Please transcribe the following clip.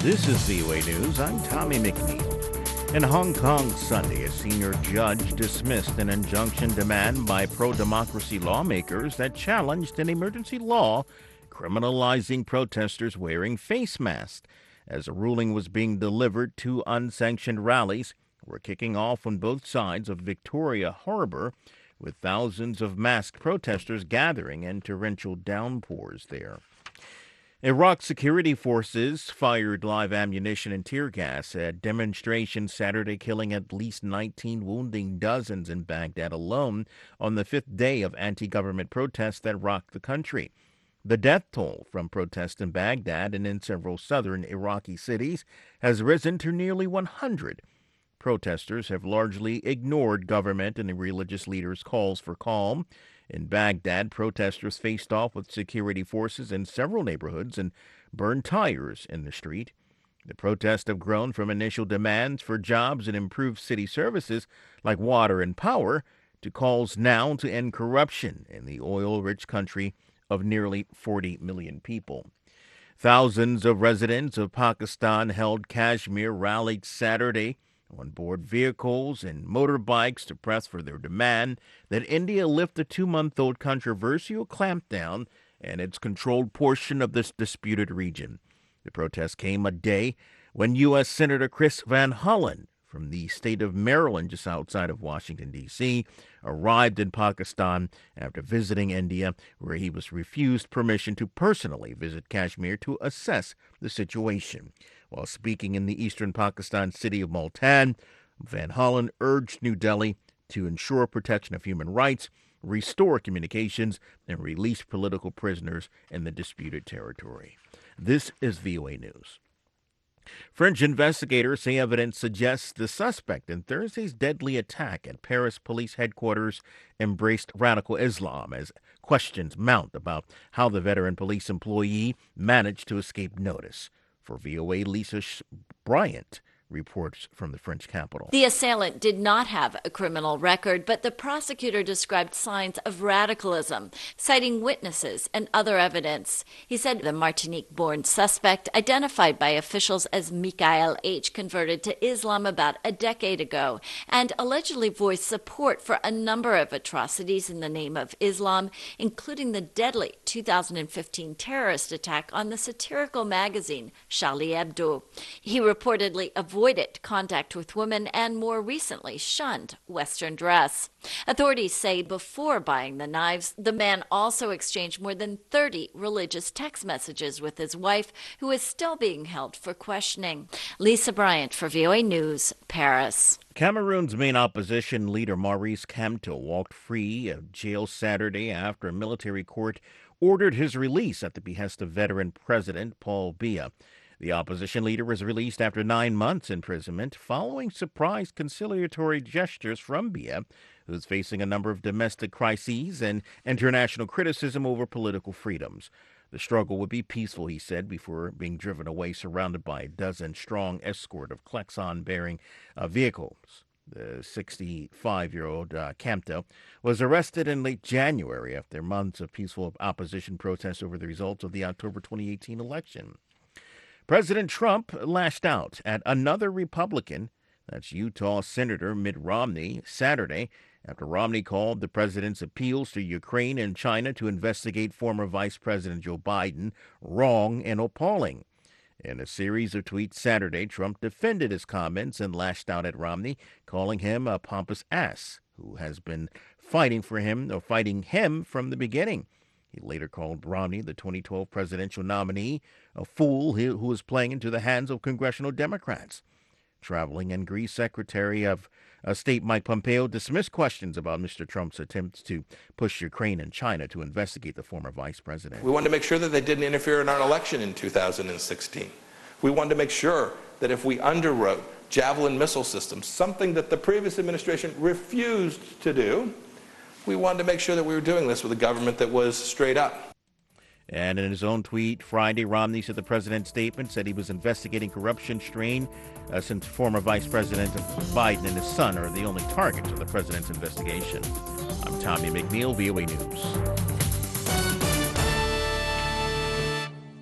This is VOA News. I'm Tommy McNeil. In Hong Kong Sunday, a senior judge dismissed an injunction demand by pro-democracy lawmakers that challenged an emergency law criminalizing protesters wearing face masks. As a ruling was being delivered, two unsanctioned rallies were kicking off on both sides of Victoria Harbour, with thousands of masked protesters gathering in torrential downpours there. Iraq security forces fired live ammunition and tear gas at demonstrations Saturday, killing at least 19, wounding dozens in Baghdad alone on the fifth day of anti-government protests that rocked the country. The death toll from protests in Baghdad and in several southern Iraqi cities has risen to nearly 100. Protesters have largely ignored government and religious leaders' calls for calm. In Baghdad, protesters faced off with security forces in several neighborhoods and burned tires in the street. The protests have grown from initial demands for jobs and improved city services like water and power to calls now to end corruption in the oil-rich country of nearly 40 million people. Thousands of residents of Pakistan-held Kashmir rallied Saturday on board vehicles and motorbikes to press for their demand that India lift the 2-month-old controversial clampdown in its controlled portion of this disputed region. The protest came a day when U.S. Senator Chris Van Hollen from the state of Maryland, just outside of Washington, D.C., arrived in Pakistan after visiting India, where he was refused permission to personally visit Kashmir to assess the situation. While speaking in the eastern Pakistan city of Multan, Van Hollen urged New Delhi to ensure protection of human rights, restore communications, and release political prisoners in the disputed territory. This is VOA News. French investigators say evidence suggests the suspect in Thursday's deadly attack at Paris police headquarters embraced radical Islam, as questions mount about how the veteran police employee managed to escape notice. For VOA, Lisa Bryant reports from the French capital. The assailant did not have a criminal record, but the prosecutor described signs of radicalism, citing witnesses and other evidence. He said the Martinique-born suspect, identified by officials as Michael H., converted to Islam about a decade ago and allegedly voiced support for a number of atrocities in the name of Islam, including the deadly 2015 terrorist attack on the satirical magazine Charlie Hebdo. He reportedly avoided contact with women and more recently shunned Western dress. Authorities say before buying the knives, the man also exchanged more than 30 religious text messages with his wife, who is still being held for questioning. Lisa Bryant for VOA News, Paris. Cameroon's main opposition leader Maurice Kamto walked free of jail Saturday after a military court ordered his release at the behest of veteran President Paul Biya. The opposition leader was released after 9 months imprisonment following surprise conciliatory gestures from Biya, who's facing a number of domestic crises and international criticism over political freedoms. The struggle would be peaceful, he said, before being driven away surrounded by a dozen-strong escort of Klaxon-bearing vehicles. The 65-year-old Kamto was arrested in late January after months of peaceful opposition protests over the results of the October 2018 election. President Trump lashed out at another Republican, that's Utah Senator Mitt Romney, Saturday, after Romney called the president's appeals to Ukraine and China to investigate former Vice President Joe Biden wrong and appalling. In a series of tweets Saturday, Trump defended his comments and lashed out at Romney, calling him a pompous ass who has been fighting him from the beginning. He later called Romney, the 2012 presidential nominee, a fool who was playing into the hands of congressional Democrats. Traveling in Greece, Secretary of State Mike Pompeo dismissed questions about Mr. Trump's attempts to push Ukraine and China to investigate the former vice president. We wanted to make sure that they didn't interfere in our election in 2016. We wanted to make sure that if we underwrote Javelin missile systems, something that the previous administration refused to do, we wanted to make sure that we were doing this with a government that was straight up. And in his own tweet Friday, Romney said the president's statement said he was investigating corruption strain since former Vice President Biden and his son are the only targets of the president's investigation. I'm Tommy McNeil, VOA News.